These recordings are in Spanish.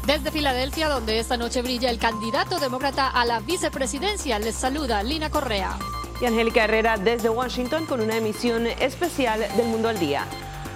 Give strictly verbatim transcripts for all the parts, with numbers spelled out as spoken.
Desde Filadelfia, donde esta noche brilla el candidato demócrata a la vicepresidencia, les saluda Lina Correa. Y Angélica Herrera desde Washington con una emisión especial del Mundo al Día.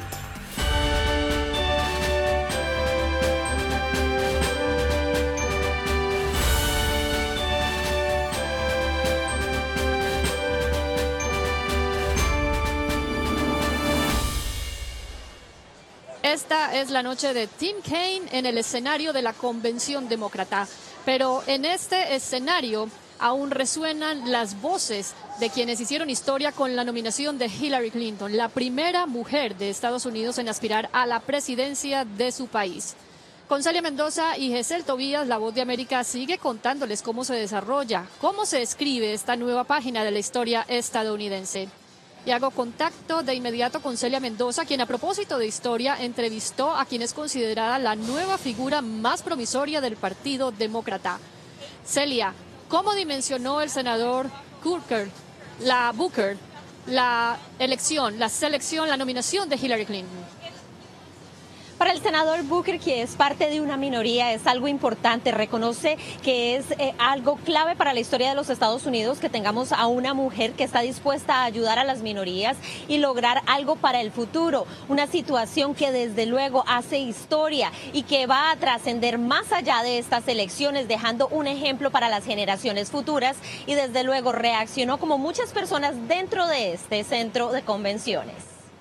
Esta es la noche de Tim Kaine en el escenario de la Convención Demócrata, pero en este escenario aún resuenan las voces de quienes hicieron historia con la nominación de Hillary Clinton, la primera mujer de Estados Unidos en aspirar a la presidencia de su país. Con Celia Mendoza y Gesell Tobías, La Voz de América sigue contándoles cómo se desarrolla, cómo se escribe esta nueva página de la historia estadounidense. Y hago contacto de inmediato con Celia Mendoza, quien a propósito de historia entrevistó a quien es considerada la nueva figura más promisoria del Partido Demócrata. Celia, ¿cómo dimensionó el senador Booker, la Booker, la elección, la selección, la nominación de Hillary Clinton? Para el senador Booker, que es parte de una minoría, es algo importante. Reconoce que es eh, algo clave para la historia de los Estados Unidos que tengamos a una mujer que está dispuesta a ayudar a las minorías y lograr algo para el futuro. Una situación que desde luego hace historia y que va a trascender más allá de estas elecciones, dejando un ejemplo para las generaciones futuras, y desde luego reaccionó como muchas personas dentro de este centro de convenciones.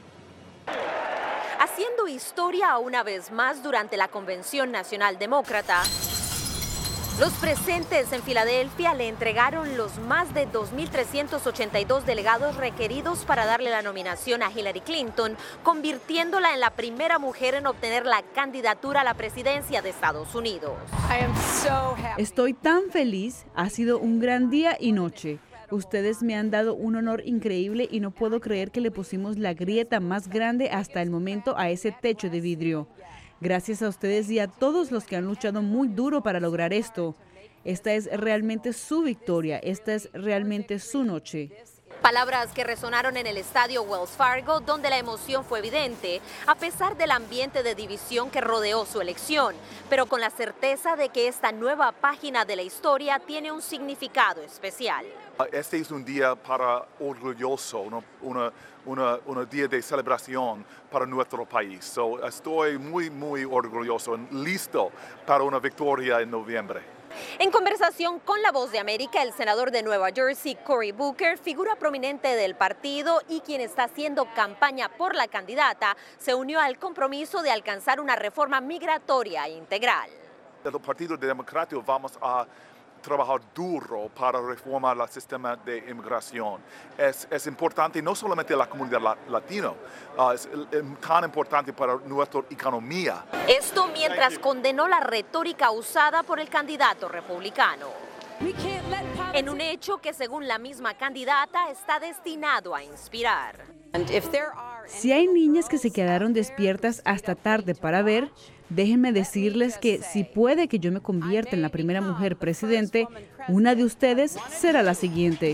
Haciendo historia una vez más durante la Convención Nacional Demócrata, los presentes en Filadelfia le entregaron los más de dos mil trescientos ochenta y dos delegados requeridos para darle la nominación a Hillary Clinton, convirtiéndola en la primera mujer en obtener la candidatura a la presidencia de Estados Unidos. Estoy tan feliz, ha sido un gran día y noche. Ustedes me han dado un honor increíble y no puedo creer que le pusimos la grieta más grande hasta el momento a ese techo de vidrio. Gracias a ustedes y a todos los que han luchado muy duro para lograr esto. Esta es realmente su victoria, esta es realmente su noche. Palabras que resonaron en el estadio Wells Fargo, donde la emoción fue evidente, a pesar del ambiente de división que rodeó su elección, pero con la certeza de que esta nueva página de la historia tiene un significado especial. Este es un día para orgulloso, una, una, una, una día de celebración para nuestro país. So, estoy muy, muy orgulloso y listo para una victoria en noviembre. En conversación con La Voz de América, el senador de Nueva Jersey, Cory Booker, figura prominente del partido y quien está haciendo campaña por la candidata, se unió al compromiso de alcanzar una reforma migratoria integral. El Partido Democrático vamos a trabajar duro para reformar el sistema de inmigración. Es, es importante no solamente la comunidad latina, uh, es, es tan importante para nuestra economía. Esto mientras condenó la retórica usada por el candidato republicano. En un hecho que, según la misma candidata, está destinado a inspirar. Si hay niñas que se quedaron despiertas hasta tarde para ver, déjenme decirles que si puede que yo me convierta en la primera mujer presidente, una de ustedes será la siguiente.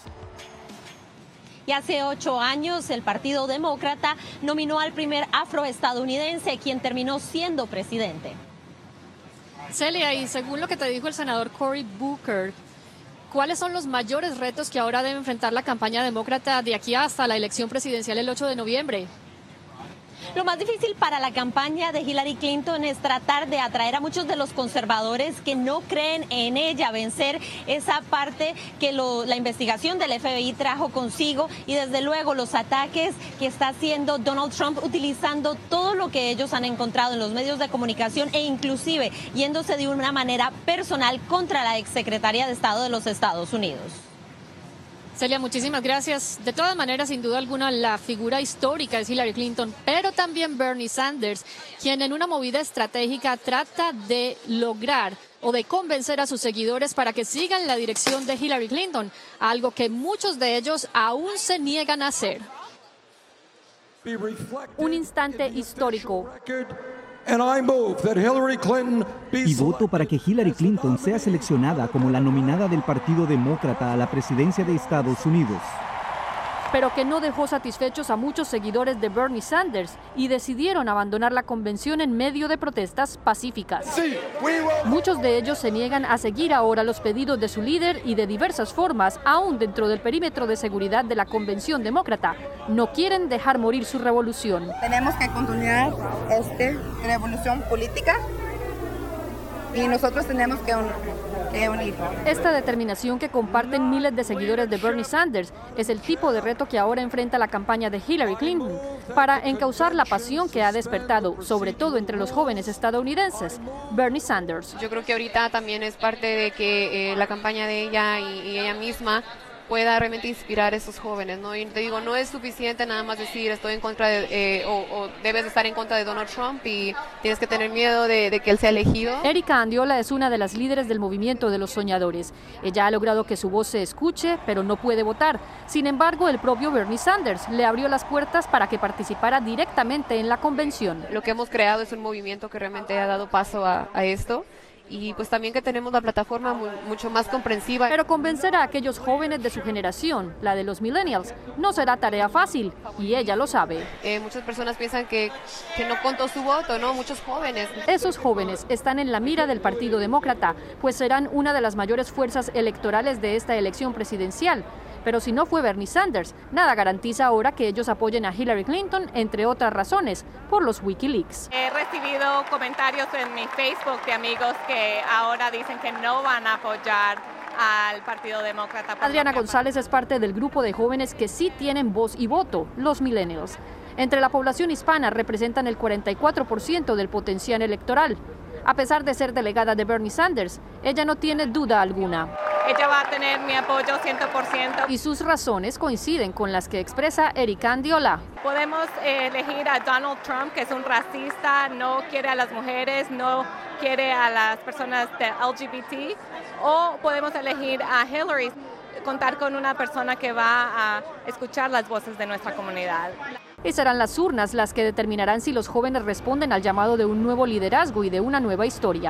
Y hace ocho años el Partido Demócrata nominó al primer afroestadounidense, quien terminó siendo presidente. Celia, y según lo que te dijo el senador Cory Booker, ¿cuáles son los mayores retos que ahora debe enfrentar la campaña demócrata de aquí hasta la elección presidencial el ocho de noviembre? Lo más difícil para la campaña de Hillary Clinton es tratar de atraer a muchos de los conservadores que no creen en ella, vencer esa parte que lo, la investigación del F B I trajo consigo, y desde luego los ataques que está haciendo Donald Trump, utilizando todo lo que ellos han encontrado en los medios de comunicación e inclusive yéndose de una manera personal contra la exsecretaria de Estado de los Estados Unidos. Celia, muchísimas gracias. De todas maneras, sin duda alguna, la figura histórica es Hillary Clinton, pero también Bernie Sanders, quien en una movida estratégica trata de lograr o de convencer a sus seguidores para que sigan la dirección de Hillary Clinton, algo que muchos de ellos aún se niegan a hacer. Un instante histórico. Y voto para que Hillary Clinton sea seleccionada como la nominada del Partido Demócrata a la presidencia de Estados Unidos. pero que no dejó satisfechos a muchos seguidores de Bernie Sanders y decidieron abandonar la convención en medio de protestas pacíficas. Muchos de ellos se niegan a seguir ahora los pedidos de su líder y de diversas formas, aún dentro del perímetro de seguridad de la convención demócrata, no quieren dejar morir su revolución. Tenemos que continuar esta revolución política y nosotros tenemos que unir. Esta determinación que comparten miles de seguidores de Bernie Sanders es el tipo de reto que ahora enfrenta la campaña de Hillary Clinton para encauzar la pasión que ha despertado, sobre todo entre los jóvenes estadounidenses, Bernie Sanders. Yo creo que ahorita también es parte de que eh, la campaña de ella y, y ella misma pueda realmente inspirar a esos jóvenes, ¿no? Y te digo, no es suficiente nada más decir estoy en contra de, eh, o, o debes estar en contra de Donald Trump y tienes que tener miedo de, de que él sea elegido. Erika Andiola es una de las líderes del movimiento de los soñadores. Ella ha logrado que su voz se escuche, pero no puede votar. Sin embargo, el propio Bernie Sanders le abrió las puertas para que participara directamente en la convención. Lo que hemos creado es un movimiento que realmente ha dado paso a, a esto. Y pues también que tenemos la plataforma muy, mucho más comprensiva. Pero convencer a aquellos jóvenes de su generación, la de los millennials, no será tarea fácil, y ella lo sabe. Eh, muchas personas piensan que, que no contó su voto, ¿no? Muchos jóvenes. Esos jóvenes están en la mira del Partido Demócrata, pues serán una de las mayores fuerzas electorales de esta elección presidencial. Pero si no fue Bernie Sanders, nada garantiza ahora que ellos apoyen a Hillary Clinton, entre otras razones, por los Wikileaks. He recibido comentarios en mi Facebook de amigos que ahora dicen que no van a apoyar al Partido Demócrata. Adriana González es parte del grupo de jóvenes que sí tienen voz y voto, los millennials. Entre la población hispana representan el cuarenta y cuatro por ciento del potencial electoral. A pesar de ser delegada de Bernie Sanders, ella no tiene duda alguna. Ella va a tener mi apoyo cien por ciento. Y sus razones coinciden con las que expresa Erika Andiola. Podemos eh, elegir a Donald Trump, que es un racista, no quiere a las mujeres, no quiere a las personas de L G B T, o podemos elegir a Hillary, contar con una persona que va a escuchar las voces de nuestra comunidad. Y serán las urnas las que determinarán si los jóvenes responden al llamado de un nuevo liderazgo y de una nueva historia.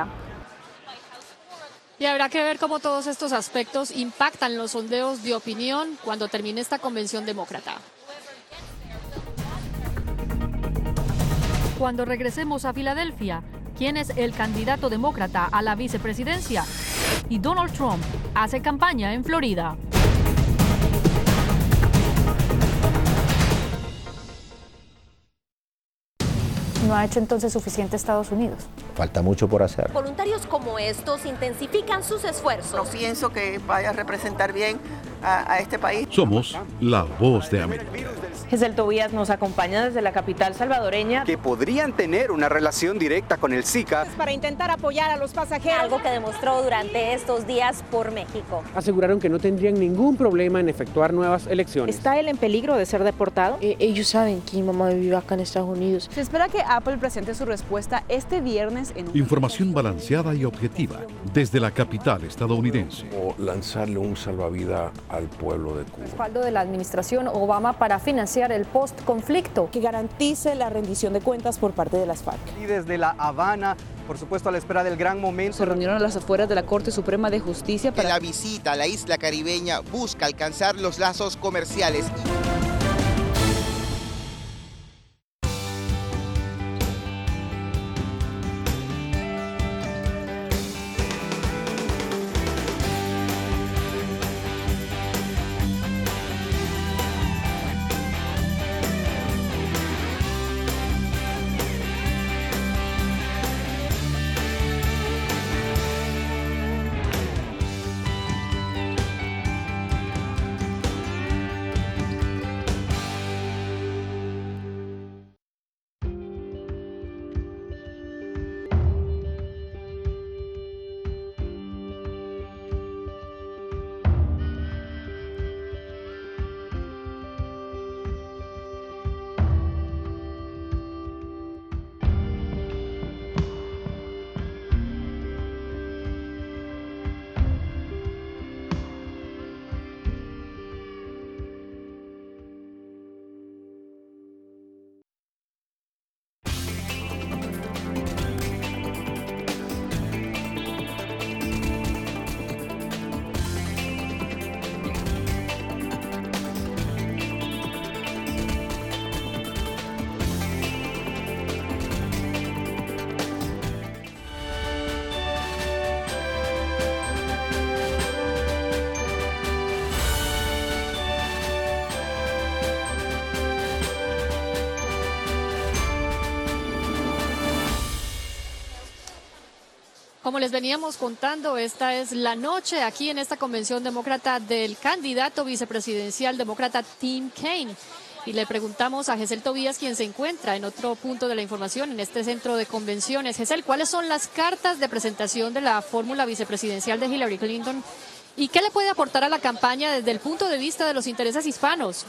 Y habrá que ver cómo todos estos aspectos impactan los sondeos de opinión cuando termine esta convención demócrata. Cuando regresemos a Filadelfia, ¿quién es el candidato demócrata a la vicepresidencia? Y Donald Trump hace campaña en Florida. ¿No ha hecho entonces suficiente Estados Unidos? Falta mucho por hacer. Voluntarios como estos intensifican sus esfuerzos. No pienso que vaya a representar bien a, a este país. Somos la voz de América. Giselle Tobías nos acompaña desde la capital salvadoreña. Que podrían tener una relación directa con el Zika. Para intentar apoyar a los pasajeros. Algo que demostró durante estos días por México. Aseguraron que no tendrían ningún problema en efectuar nuevas elecciones. ¿Está él en peligro de ser deportado? Eh, ellos saben que mi mamá vive acá en Estados Unidos. Se espera que Apple presente su respuesta este viernes en un... Información balanceada y objetiva desde la capital estadounidense. O lanzarle un salvavidas al pueblo de Cuba. Respaldo de la administración Obama para financiar el post-conflicto. Que garantice la rendición de cuentas por parte de las FARC. Y desde La Habana, por supuesto a la espera del gran momento. Se reunieron a las afueras de la Corte Suprema de Justicia para... La visita a la isla caribeña busca alcanzar los lazos comerciales. Como les veníamos contando, esta es la noche aquí en esta convención demócrata del candidato vicepresidencial demócrata Tim Kaine. Y le preguntamos a Gesell Tobías, quien se encuentra en otro punto de la información, en este centro de convenciones. Gesell, ¿cuáles son las cartas de presentación de la fórmula vicepresidencial de Hillary Clinton? ¿Y qué le puede aportar a la campaña desde el punto de vista de los intereses hispanos?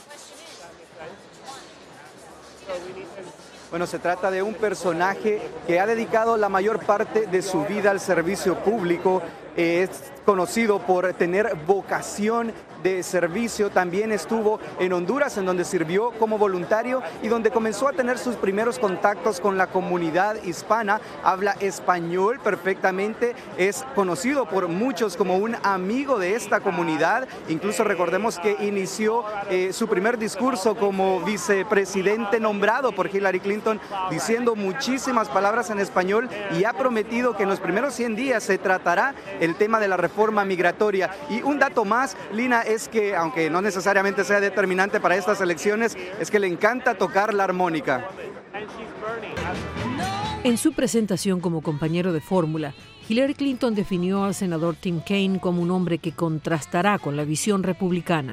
Bueno, se trata de un personaje que ha dedicado la mayor parte de su vida al servicio público. Es conocido por tener vocación de servicio. También estuvo en Honduras, en donde sirvió como voluntario y donde comenzó a tener sus primeros contactos con la comunidad hispana. Habla español perfectamente, es conocido por muchos como un amigo de esta comunidad. Incluso recordemos que inició eh, su primer discurso como vicepresidente nombrado por Hillary Clinton, diciendo muchísimas palabras en español, y ha prometido que en los primeros cien días se tratará el tema de la reforma migratoria. Y un dato más, Lina, es que, aunque no necesariamente sea determinante para estas elecciones, es que le encanta tocar la armónica. En su presentación como compañero de fórmula, Hillary Clinton definió al senador Tim Kaine como un hombre que contrastará con la visión republicana.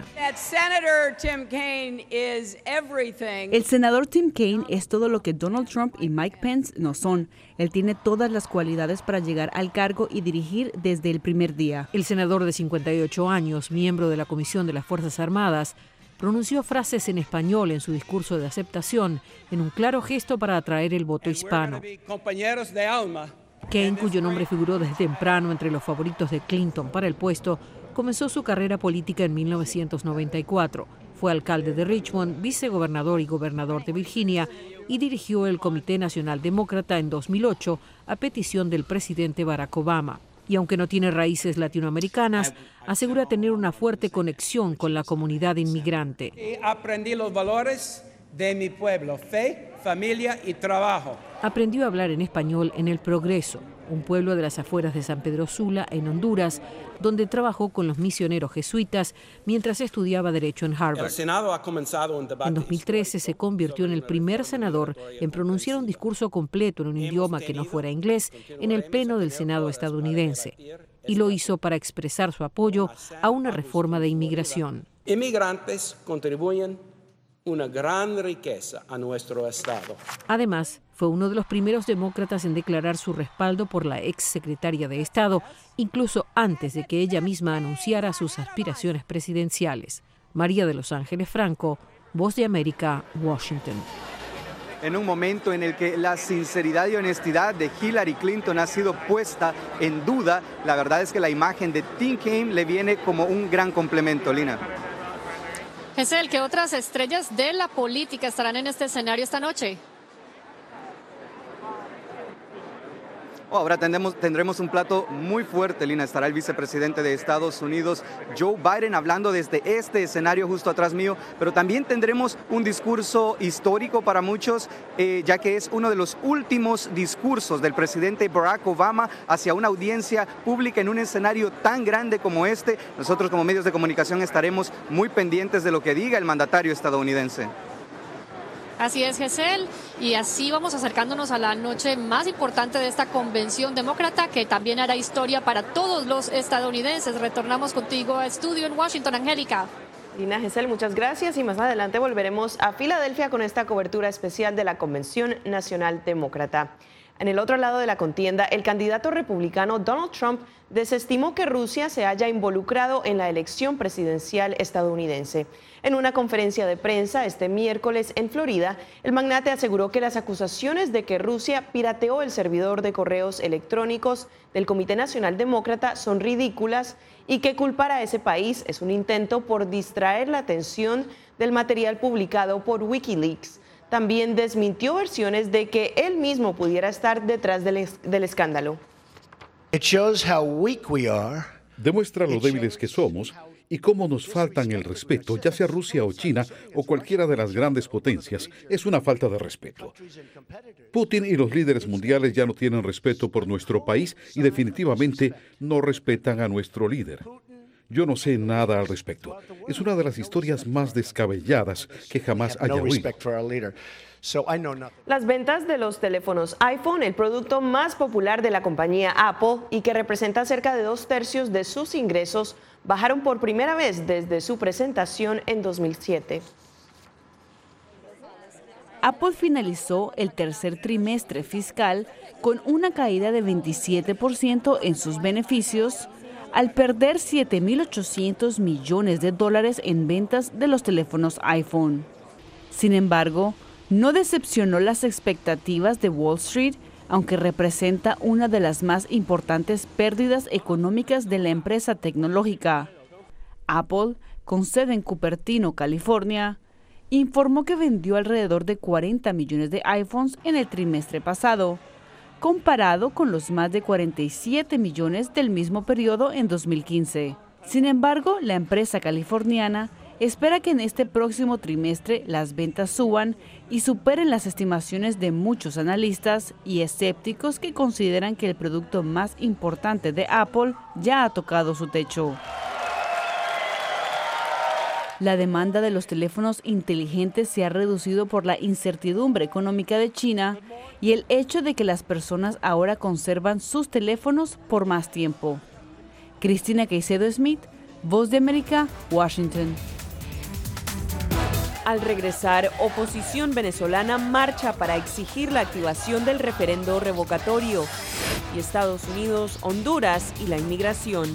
El senador Tim Kaine es todo lo que Donald Trump y Mike Pence no son. Él tiene todas las cualidades para llegar al cargo y dirigir desde el primer día. El senador de cincuenta y ocho años, miembro de la Comisión de las Fuerzas Armadas, pronunció frases en español en su discurso de aceptación, en un claro gesto para atraer el voto hispano. Kaine, cuyo nombre figuró desde temprano entre los favoritos de Clinton para el puesto, comenzó su carrera política en mil novecientos noventa y cuatro. Fue alcalde de Richmond, vicegobernador y gobernador de Virginia, y dirigió el Comité Nacional Demócrata en dos mil ocho a petición del presidente Barack Obama. Y aunque no tiene raíces latinoamericanas, asegura tener una fuerte conexión con la comunidad inmigrante. Aprendí los valores de mi pueblo: fe, familia y trabajo. Aprendió a hablar en español en El Progreso, un pueblo de las afueras de San Pedro Sula, en Honduras, donde trabajó con los misioneros jesuitas mientras estudiaba Derecho en Harvard. El Senado ha comenzado un debate. En dos mil trece se convirtió en el primer senador en pronunciar un discurso completo en un idioma que no fuera inglés en el Pleno del Senado estadounidense, y lo hizo para expresar su apoyo a una reforma de inmigración. Inmigrantes contribuyen una gran riqueza a nuestro Estado. Además, fue uno de los primeros demócratas en declarar su respaldo por la ex secretaria de Estado, incluso antes de que ella misma anunciara sus aspiraciones presidenciales. María de Los Ángeles Franco, Voz de América, Washington. En un momento en el que la sinceridad y honestidad de Hillary Clinton ha sido puesta en duda, la verdad es que la imagen de Tim Kaine le viene como un gran complemento, Lina. Gesell, ¿qué otras estrellas de la política estarán en este escenario esta noche? Oh, ahora tendremos, tendremos un plato muy fuerte, Lina. Estará el vicepresidente de Estados Unidos, Joe Biden, hablando desde este escenario justo atrás mío, pero también tendremos un discurso histórico para muchos, eh, ya que es uno de los últimos discursos del presidente Barack Obama hacia una audiencia pública en un escenario tan grande como este. Nosotros como medios de comunicación estaremos muy pendientes de lo que diga el mandatario estadounidense. Así es, Gesell, y así vamos acercándonos a la noche más importante de esta convención demócrata, que también hará historia para todos los estadounidenses. Retornamos contigo a estudio en Washington, Angélica. Lina, Gesell, muchas gracias, y más adelante volveremos a Filadelfia con esta cobertura especial de la Convención Nacional Demócrata. En el otro lado de la contienda, el candidato republicano Donald Trump desestimó que Rusia se haya involucrado en la elección presidencial estadounidense. En una conferencia de prensa este miércoles en Florida, el magnate aseguró que las acusaciones de que Rusia pirateó el servidor de correos electrónicos del Comité Nacional Demócrata son ridículas y que culpar a ese país es un intento por distraer la atención del material publicado por Wikileaks. También desmintió versiones de que él mismo pudiera estar detrás del, es del escándalo. Demuestra lo débiles que somos y cómo nos faltan el respeto, ya sea Rusia o China o cualquiera de las grandes potencias. Es una falta de respeto. Putin y los líderes mundiales ya no tienen respeto por nuestro país y definitivamente no respetan a nuestro líder. Yo no sé nada al respecto. Es una de las historias más descabelladas que jamás haya oído. Las ventas de los teléfonos iPhone, el producto más popular de la compañía Apple y que representa cerca de dos tercios de sus ingresos, bajaron por primera vez desde su presentación en dos mil siete. Apple finalizó el tercer trimestre fiscal con una caída de veintisiete por ciento en sus beneficios, al perder siete mil ochocientos millones de dólares en ventas de los teléfonos iPhone. Sin embargo, no decepcionó las expectativas de Wall Street, aunque representa una de las más importantes pérdidas económicas de la empresa tecnológica. Apple, con sede en Cupertino, California, informó que vendió alrededor de cuarenta millones de iPhones en el trimestre pasado, comparado con los más de cuarenta y siete millones del mismo periodo en dos mil quince. Sin embargo, la empresa californiana espera que en este próximo trimestre las ventas suban y superen las estimaciones de muchos analistas y escépticos que consideran que el producto más importante de Apple ya ha tocado su techo. La demanda de los teléfonos inteligentes se ha reducido por la incertidumbre económica de China y el hecho de que las personas ahora conservan sus teléfonos por más tiempo. Cristina Caicedo Smith, Voz de América, Washington. Al regresar, oposición venezolana marcha para exigir la activación del referendo revocatorio. Y Estados Unidos, Honduras y la inmigración.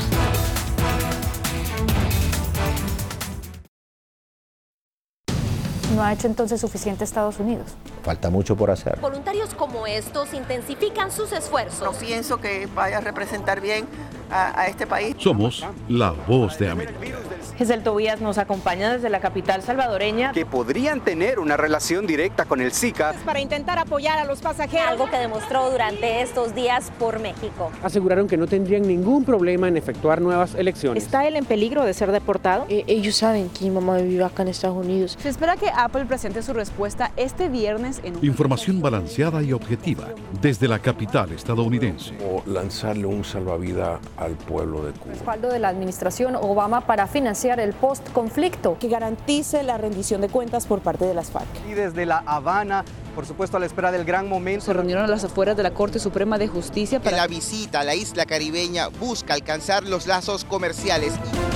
¿No ha hecho entonces suficiente Estados Unidos? Falta mucho por hacer. Voluntarios como estos intensifican sus esfuerzos. No pienso que vaya a representar bien a, a este país. Somos la Voz de América. Giselle Tobías nos acompaña desde la capital salvadoreña. Que podrían tener una relación directa con el Zika. Para intentar apoyar a los pasajeros. Algo que demostró durante estos días por México. Aseguraron que no tendrían ningún problema en efectuar nuevas elecciones. ¿Está él en peligro de ser deportado? Eh, ellos saben que mi mamá vive acá en Estados Unidos. Se espera que Apple presente su respuesta este viernes en un... Información balanceada y objetiva desde la capital estadounidense. O lanzarle un salvavidas al pueblo de Cuba. Respaldo de la administración Obama para financiar el post-conflicto. Que garantice la rendición de cuentas por parte de las FARC. Y desde La Habana, por supuesto a la espera del gran momento. Se reunieron a las afueras de la Corte Suprema de Justicia para... La visita a la isla caribeña busca alcanzar los lazos comerciales.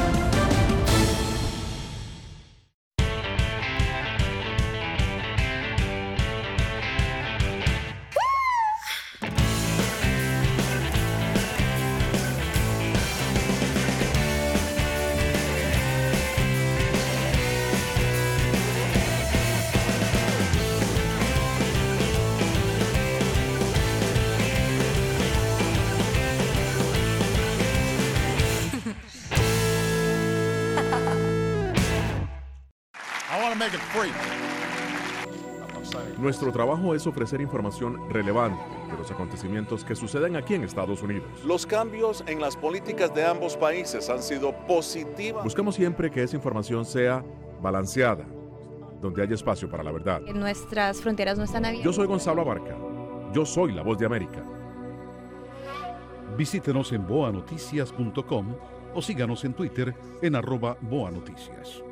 Nuestro trabajo es ofrecer información relevante de los acontecimientos que suceden aquí en Estados Unidos. Los cambios en las políticas de ambos países han sido positivos. Buscamos siempre que esa información sea balanceada, donde haya espacio para la verdad. Nuestras fronteras no están abiertas. Yo soy Gonzalo Abarca. Yo soy la Voz de América. Visítenos en boa noticias punto com o síganos en Twitter en arroba boa noticias.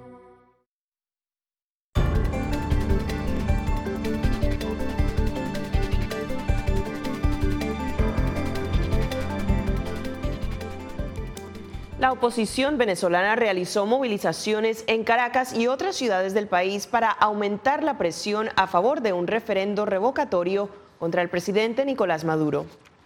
La oposición venezolana realizó movilizaciones en Caracas y otras ciudades del país para aumentar la presión a favor de un referendo revocatorio contra el presidente Nicolás Maduro.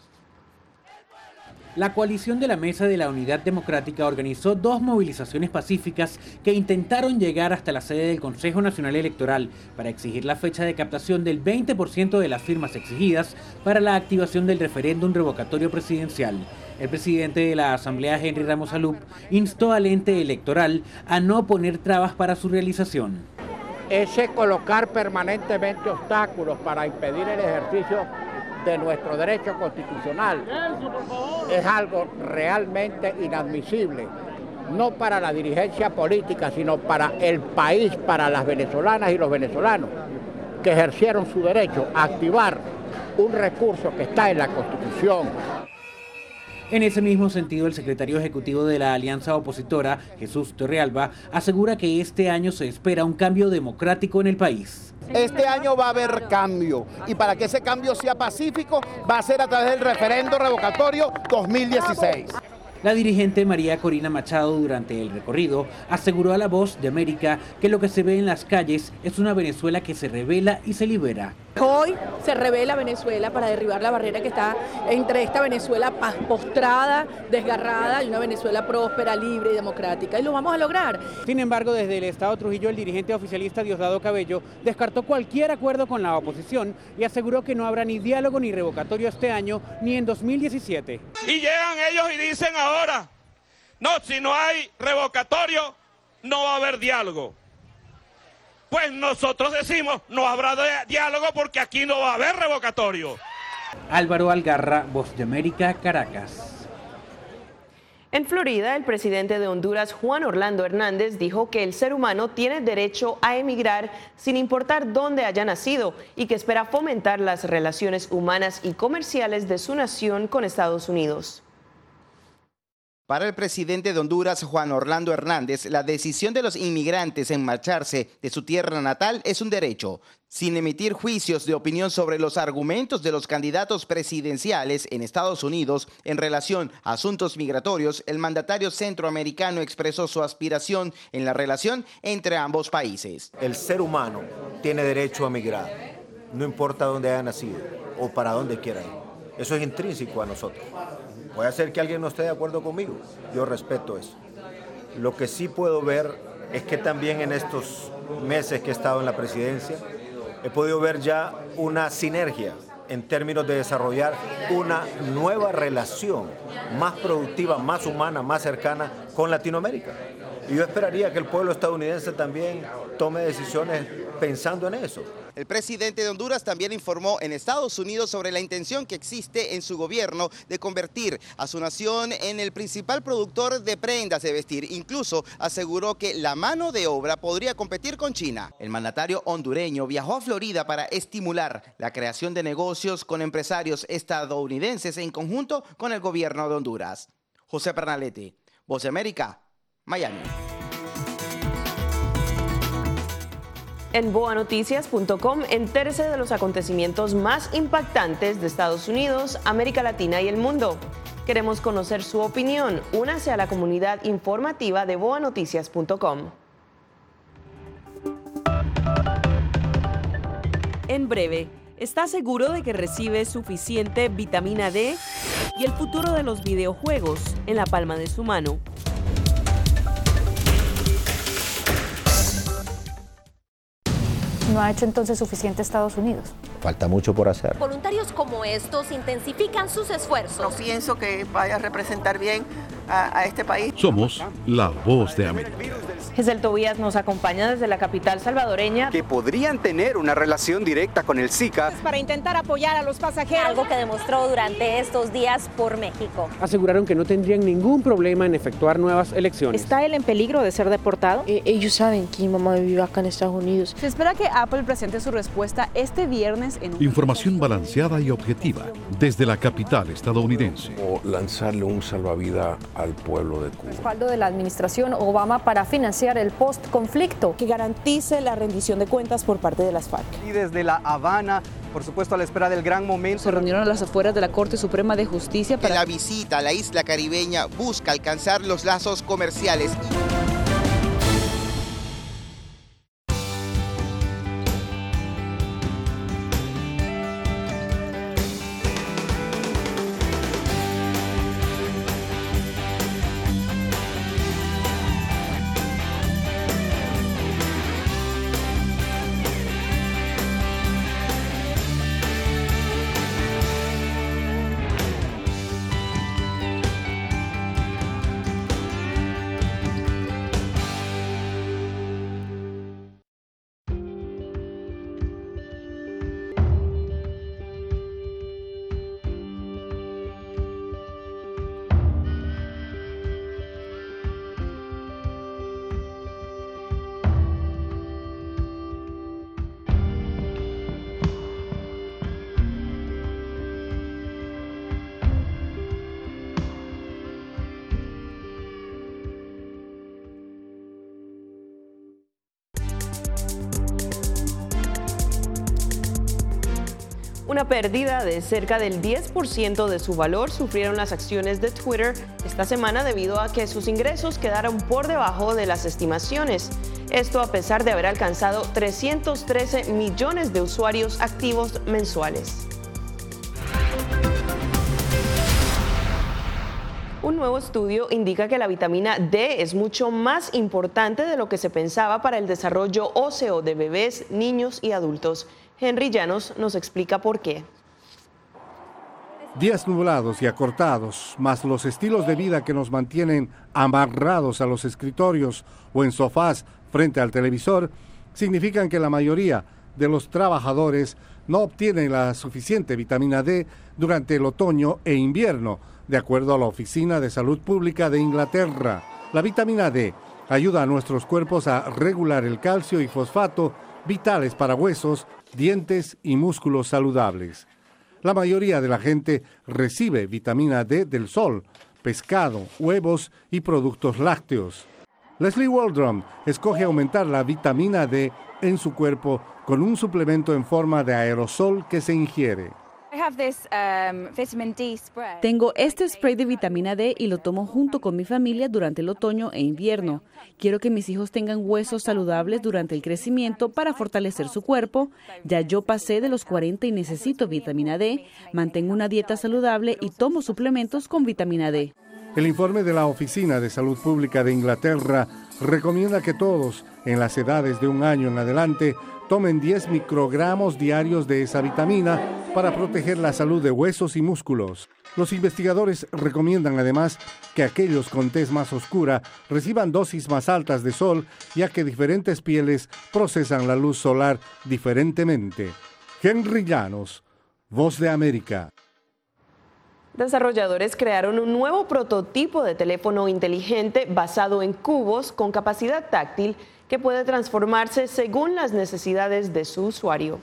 La coalición de la Mesa de la Unidad Democrática organizó dos movilizaciones pacíficas que intentaron llegar hasta la sede del Consejo Nacional Electoral para exigir la fecha de captación del veinte por ciento de las firmas exigidas para la activación del referéndum revocatorio presidencial. El presidente de la Asamblea, Henry Ramos Alup, instó al ente electoral a no poner trabas para su realización. Ese colocar permanentemente obstáculos para impedir el ejercicio de nuestro derecho constitucional es algo realmente inadmisible, no para la dirigencia política, sino para el país, para las venezolanas y los venezolanos que ejercieron su derecho a activar un recurso que está en la Constitución. En ese mismo sentido, el secretario ejecutivo de la alianza opositora, Jesús Torrealba, asegura que este año se espera un cambio democrático en el país. Este año va a haber cambio y para que ese cambio sea pacífico va a ser a través del referendo revocatorio dos mil dieciséis. La dirigente María Corina Machado durante el recorrido aseguró a La Voz de América que lo que se ve en las calles es una Venezuela que se revela y se libera. Hoy se revela Venezuela para derribar la barrera que está entre esta Venezuela postrada, desgarrada y una Venezuela próspera, libre y democrática. Y lo vamos a lograr. Sin embargo, desde el Estado Trujillo, el dirigente oficialista Diosdado Cabello descartó cualquier acuerdo con la oposición y aseguró que no habrá ni diálogo ni revocatorio este año ni en dos mil diecisiete. Y llegan ellos y dicen ahora, no, si no hay revocatorio, no va a haber diálogo. Pues nosotros decimos, no habrá diálogo porque aquí no va a haber revocatorio. Álvaro Algarra, Voz de América, Caracas. En Florida, el presidente de Honduras, Juan Orlando Hernández, dijo que el ser humano tiene derecho a emigrar sin importar dónde haya nacido y que espera fomentar las relaciones humanas y comerciales de su nación con Estados Unidos. Para el presidente de Honduras, Juan Orlando Hernández, la decisión de los inmigrantes en marcharse de su tierra natal es un derecho. Sin emitir juicios de opinión sobre los argumentos de los candidatos presidenciales en Estados Unidos en relación a asuntos migratorios, el mandatario centroamericano expresó su aspiración en la relación entre ambos países. El ser humano tiene derecho a migrar, no importa dónde haya nacido o para dónde quiera ir. Eso es intrínseco a nosotros. Puede ser que alguien no esté de acuerdo conmigo, yo respeto eso. Lo que sí puedo ver es que también en estos meses que he estado en la presidencia, he podido ver ya una sinergia en términos de desarrollar una nueva relación más productiva, más humana, más cercana con Latinoamérica. Y yo esperaría que el pueblo estadounidense también tome decisiones pensando en eso. El presidente de Honduras también informó en Estados Unidos sobre la intención que existe en su gobierno de convertir a su nación en el principal productor de prendas de vestir. Incluso aseguró que la mano de obra podría competir con China. El mandatario hondureño viajó a Florida para estimular la creación de negocios con empresarios estadounidenses en conjunto con el gobierno de Honduras. José Pernalete, Voz de América, Miami. En boa noticias punto com, entérese de los acontecimientos más impactantes de Estados Unidos, América Latina y el mundo. Queremos conocer su opinión. Únase a la comunidad informativa de boa noticias punto com. En breve, ¿está seguro de que recibe suficiente vitamina D? Y el futuro de los videojuegos en la palma de su mano. ¿No ha hecho entonces suficiente Estados Unidos? Falta mucho por hacer. Voluntarios como estos intensifican sus esfuerzos. No pienso que vaya a representar bien a, a este país. Somos la Voz de América. Giselle Tobías nos acompaña desde la capital salvadoreña. Que podrían tener una relación directa con el Zika. Para intentar apoyar a los pasajeros. Algo que demostró durante estos días por México. Aseguraron que no tendrían ningún problema en efectuar nuevas elecciones. ¿Está él en peligro de ser deportado? Eh, ellos saben que mi mamá vive acá en Estados Unidos. Se espera que Apple presente su respuesta este viernes en un... Información balanceada y objetiva desde la capital estadounidense. O lanzarle un salvavidas al pueblo de Cuba. Respaldo de la administración Obama para financiar el post-conflicto. Que garantice la rendición de cuentas por parte de las FARC. Y desde La Habana, por supuesto a la espera del gran momento. Se reunieron a las afueras de la Corte Suprema de Justicia para... Que la visita a la isla caribeña busca alcanzar los lazos comerciales. Una pérdida de cerca del diez por ciento de su valor sufrieron las acciones de Twitter esta semana debido a que sus ingresos quedaron por debajo de las estimaciones. Esto a pesar de haber alcanzado trescientos trece millones de usuarios activos mensuales. Un nuevo estudio indica que la vitamina D es mucho más importante de lo que se pensaba para el desarrollo óseo de bebés, niños y adultos. Henry Llanos nos explica por qué. Días nublados y acortados, más los estilos de vida que nos mantienen amarrados a los escritorios o en sofás frente al televisor, significan que la mayoría de los trabajadores no obtienen la suficiente vitamina D durante el otoño e invierno, de acuerdo a la Oficina de Salud Pública de Inglaterra. La vitamina D ayuda a nuestros cuerpos a regular el calcio y fosfato, vitales para huesos, dientes y músculos saludables. La mayoría de la gente recibe vitamina D del sol, pescado, huevos y productos lácteos. Leslie Waldron escoge aumentar la vitamina D en su cuerpo con un suplemento en forma de aerosol que se ingiere. Tengo este spray de vitamina D y lo tomo junto con mi familia durante el otoño e invierno. Quiero que mis hijos tengan huesos saludables durante el crecimiento para fortalecer su cuerpo. Ya yo pasé de los cuarenta y necesito vitamina D. Mantengo una dieta saludable y tomo suplementos con vitamina D. El informe de la Oficina de Salud Pública de Inglaterra recomienda que todos, en las edades de un año en adelante, tomen diez microgramos diarios de esa vitamina para proteger la salud de huesos y músculos. Los investigadores recomiendan además que aquellos con tez más oscura reciban dosis más altas de sol, ya que diferentes pieles procesan la luz solar diferentemente. Henry Llanos, Voz de América. Desarrolladores crearon un nuevo prototipo de teléfono inteligente basado en cubos con capacidad táctil que puede transformarse según las necesidades de su usuario.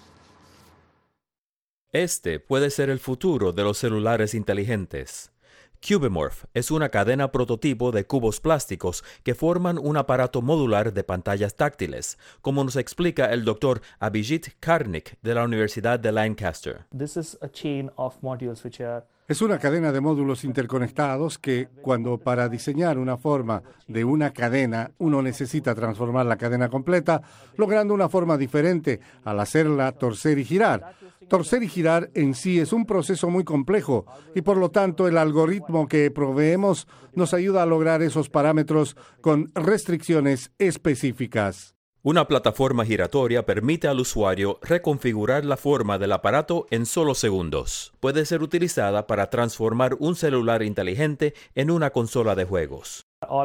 Este puede ser el futuro de los celulares inteligentes. Cubemorph es una cadena prototipo de cubos plásticos que forman un aparato modular de pantallas táctiles, como nos explica el doctor Abhijit Karnik de la Universidad de Lancaster. This is a chain of modules which are Es una cadena de módulos interconectados que, cuando para diseñar una forma de una cadena uno necesita transformar la cadena completa, logrando una forma diferente al hacerla torcer y girar. Torcer y girar en sí es un proceso muy complejo y por lo tanto el algoritmo que proveemos nos ayuda a lograr esos parámetros con restricciones específicas. Una plataforma giratoria permite al usuario reconfigurar la forma del aparato en solo segundos. Puede ser utilizada para transformar un celular inteligente en una consola de juegos.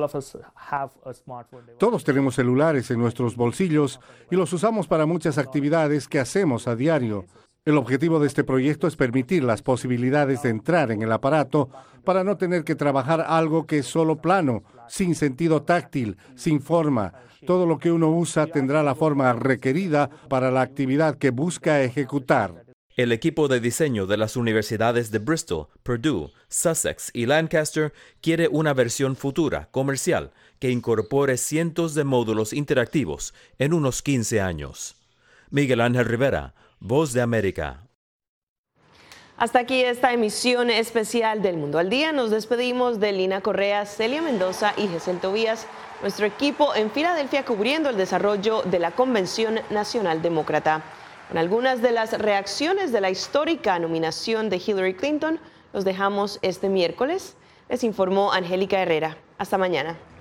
Todos tenemos celulares en nuestros bolsillos y los usamos para muchas actividades que hacemos a diario. El objetivo de este proyecto es permitir las posibilidades de entrar en el aparato para no tener que trabajar algo que es solo plano, sin sentido táctil, sin forma. Todo lo que uno usa tendrá la forma requerida para la actividad que busca ejecutar. El equipo de diseño de las universidades de Bristol, Purdue, Sussex y Lancaster quiere una versión futura, comercial, que incorpore cientos de módulos interactivos en unos quince años. Miguel Ángel Rivera, Voz de América. Hasta aquí esta emisión especial del Mundo al Día. Nos despedimos de Lina Correa, Celia Mendoza y Gesel Tobías, nuestro equipo en Filadelfia cubriendo el desarrollo de la Convención Nacional Demócrata. Con algunas de las reacciones de la histórica nominación de Hillary Clinton, los dejamos este miércoles. Les informó Angélica Herrera. Hasta mañana.